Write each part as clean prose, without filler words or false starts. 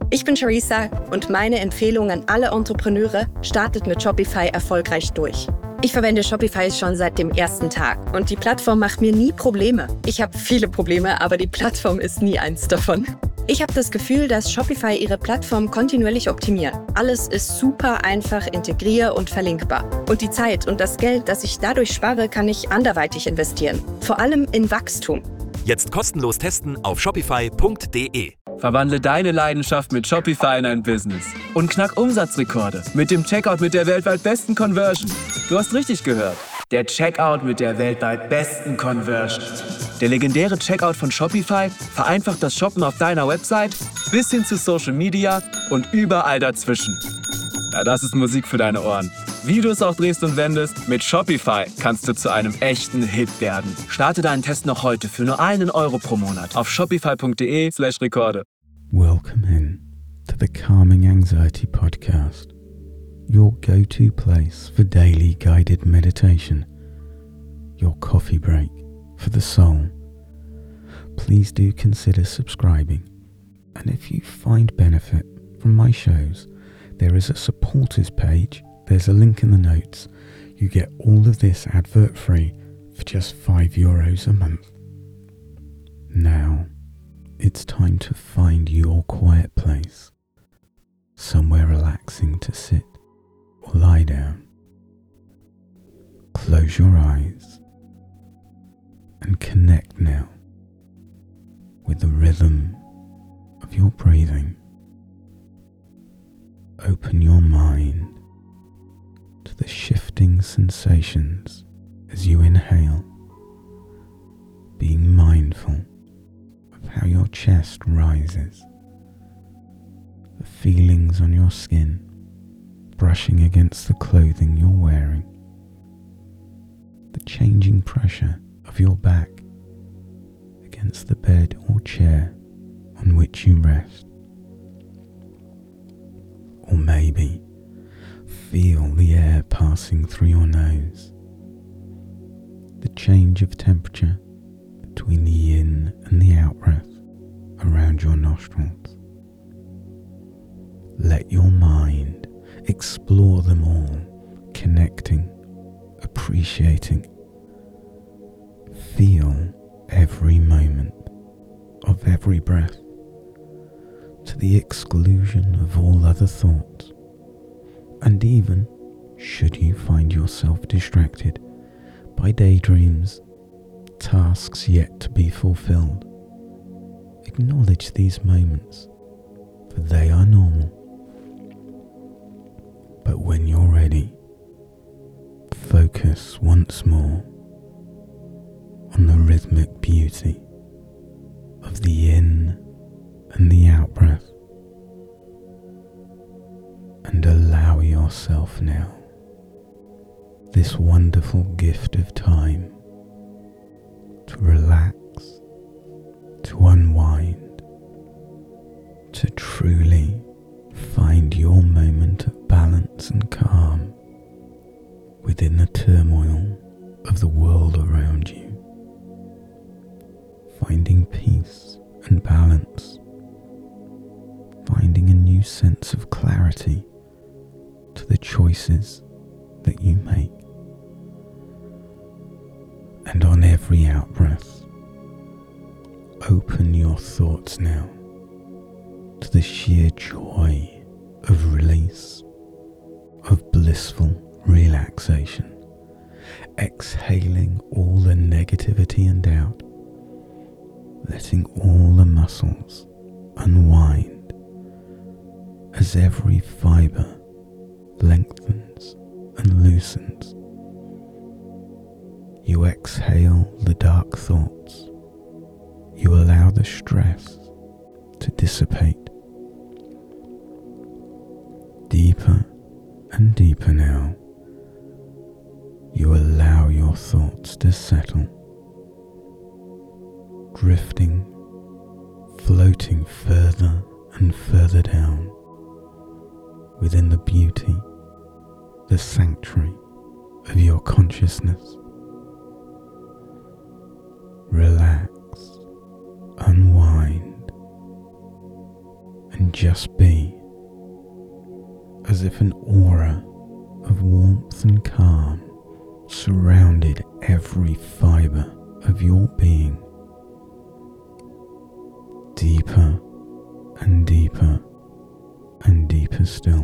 Ich bin Charissa und meine Empfehlung an alle Entrepreneure: startet mit Shopify erfolgreich durch. Ich verwende Shopify schon seit dem ersten Tag und die Plattform macht mir nie Probleme. Ich habe viele Probleme, aber die Plattform ist nie eins davon. Ich habe das Gefühl, dass Shopify ihre Plattform kontinuierlich optimiert. Alles ist super einfach integrier- und verlinkbar. Und die Zeit und das Geld, das ich dadurch spare, kann ich anderweitig investieren. Vor allem in Wachstum. Jetzt kostenlos testen auf shopify.de. Verwandle deine Leidenschaft mit Shopify in ein Business und knack Umsatzrekorde mit dem Checkout mit der weltweit besten Conversion. Du hast richtig gehört. Der Checkout mit der weltweit besten Conversion. Der legendäre Checkout von Shopify vereinfacht das Shoppen auf deiner Website bis hin zu Social Media und überall dazwischen. Na, das ist Musik für deine Ohren. Wie du es auch drehst und wendest, mit Shopify kannst du zu einem echten Hit werden. Starte deinen Test noch heute für nur €1 pro Monat auf shopify.de/Rekorde. Welcome in to the Calming Anxiety Podcast, your go-to place for daily guided meditation, your coffee break for the soul. Please do consider subscribing, and if you find benefit from my shows, there is a supporters page. There's a link in the notes. You get all of this advert-free for just €5 a month. Now, it's time to find your quiet place, somewhere relaxing to sit or lie down. Close your eyes and connect now with the rhythm of your breathing. Open your mind to the shifting sensations as you inhale, being mindful of how your chest rises, the feelings on your skin brushing against the clothing you're wearing, the changing pressure of your back against the bed or chair on which you rest. Or maybe feel the air passing through your nose, the change of temperature between the in and the out breath around your nostrils. Let your mind explore them all, connecting, appreciating. Feel every moment of every breath to the exclusion of all other thoughts. And even should you find yourself distracted by daydreams, tasks yet to be fulfilled, acknowledge these moments, for they are normal. But when you're ready, focus once more on the rhythmic beauty of the in and the out breath, and allow yourself now this wonderful gift of time to relax, to unwind, to truly find your moment of balance and calm within the turmoil of the world around you. Finding peace and balance, finding a new sense of clarity to the choices that you make. And on every out-breath, open your thoughts now to the sheer joy of release, of blissful relaxation, exhaling all the negativity and doubt, letting all the muscles unwind as every fibre lengthens and loosens. You exhale the dark thoughts. You allow the stress to dissipate. Deeper and deeper now, you allow your thoughts to settle, drifting, floating further and further down within the beauty, the sanctuary of your consciousness. Relax, unwind, and can just be, as if an aura of warmth and calm surrounded every fibre of your being. Deeper and deeper and deeper still.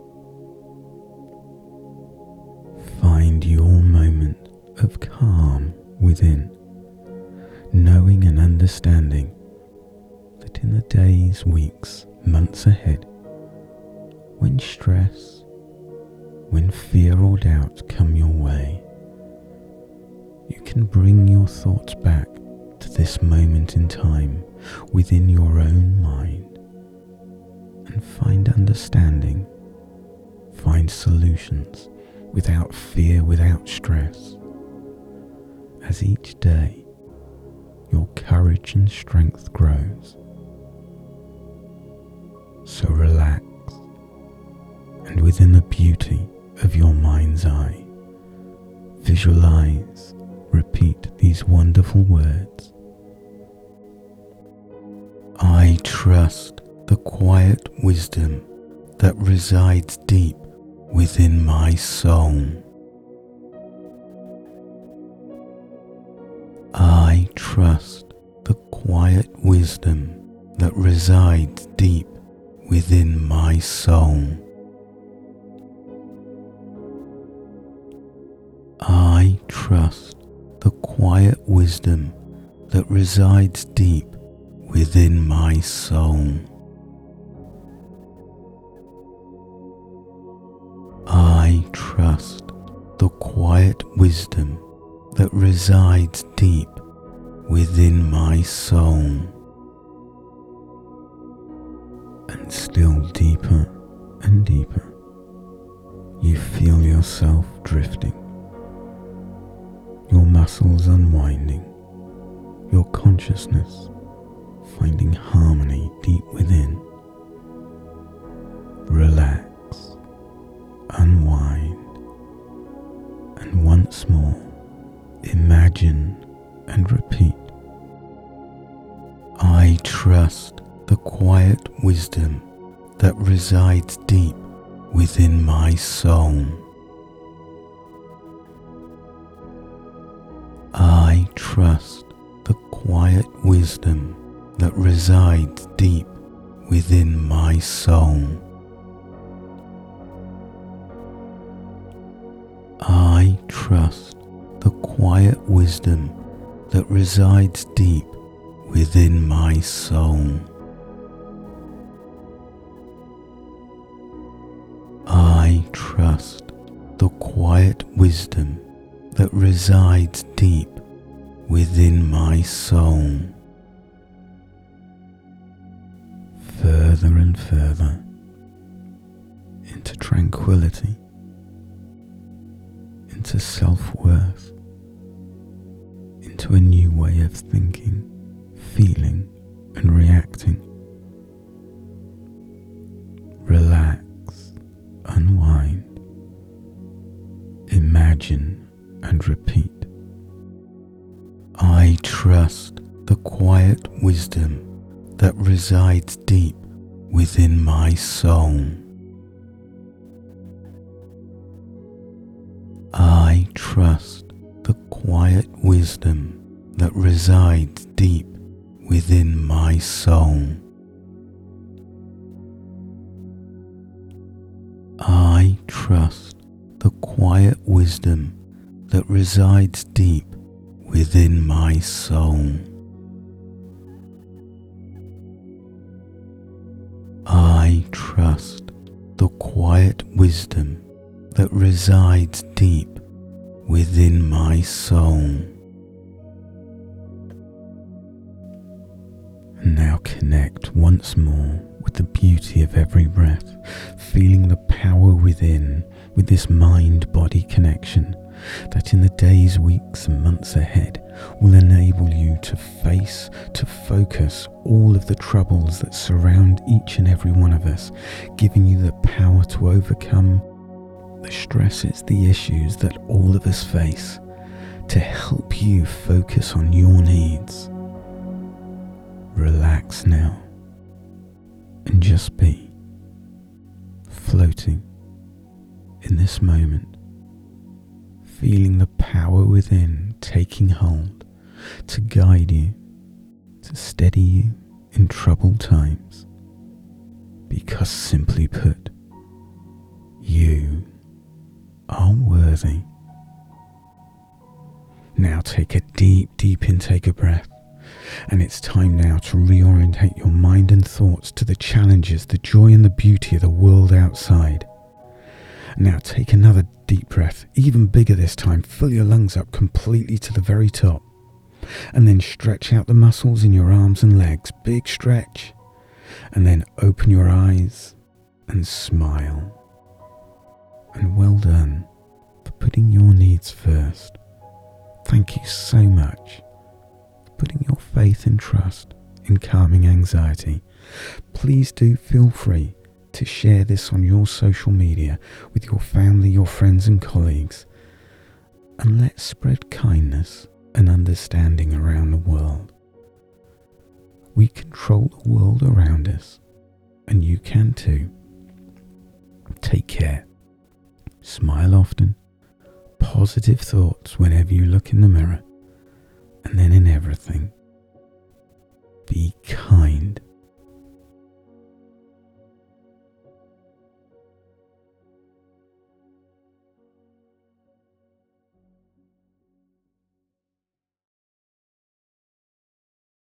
Find your moment of calm within, knowing and understanding that in the days, weeks, months ahead, when stress, when fear or doubt come your way, you can bring your thoughts back to this moment in time within your own mind and find understanding, find solutions without fear, without stress. As each day your courage and strength grows. So relax, and within the beauty of your mind's eye, visualize, repeat these wonderful words. I trust the quiet wisdom that resides deep within my soul. I trust the quiet wisdom that resides deep within my soul. I trust the quiet wisdom that resides deep within my soul. I trust the quiet wisdom that resides deep within my soul. And still deeper and deeper, you feel yourself drifting, your muscles unwinding, your consciousness finding harmony deep within. Relax, unwind, and once more imagine and repeat. I trust the quiet wisdom that resides deep within my soul. I trust the quiet wisdom that resides deep within my soul. I trust the quiet wisdom that resides deep within my soul. I trust the quiet wisdom that resides deep within my soul. Further and further into tranquility, into self-worth, into a new way of thinking, feeling and reacting. Relax, unwind, imagine and repeat. I trust the quiet wisdom that resides deep within my soul. I trust the quiet wisdom that resides deep within my soul. I trust the quiet wisdom that resides deep within my soul. I trust the quiet wisdom that resides deep within my soul. Now connect once more with the beauty of every breath, feeling the power within with this mind-body connection that in the days, weeks and months ahead will enable you to face, to focus all of the troubles that surround each and every one of us, giving you the power to overcome the stresses, the issues that all of us face, to help you focus on your needs. Relax now and just be, floating in this moment, feeling the power within taking hold to guide you, to steady you in troubled times. Because simply put, you are worthy. Now take a deep intake of breath, and it's time now to reorientate your mind and thoughts to the challenges, the joy and the beauty of the world outside. Now take another deep breath, even bigger this time. Fill your lungs up completely to the very top, and then stretch out the muscles in your arms and legs. Big stretch, and then open your eyes and smile. And well done for putting your needs first. Thank you so much for putting your faith and trust in calming anxiety. Please do feel free to share this on your social media with your family, your friends and colleagues. And let's spread kindness and understanding around the world. We control the world around us, and you can too. Take care. Smile often. Positive thoughts whenever you look in the mirror, and then in everything, be kind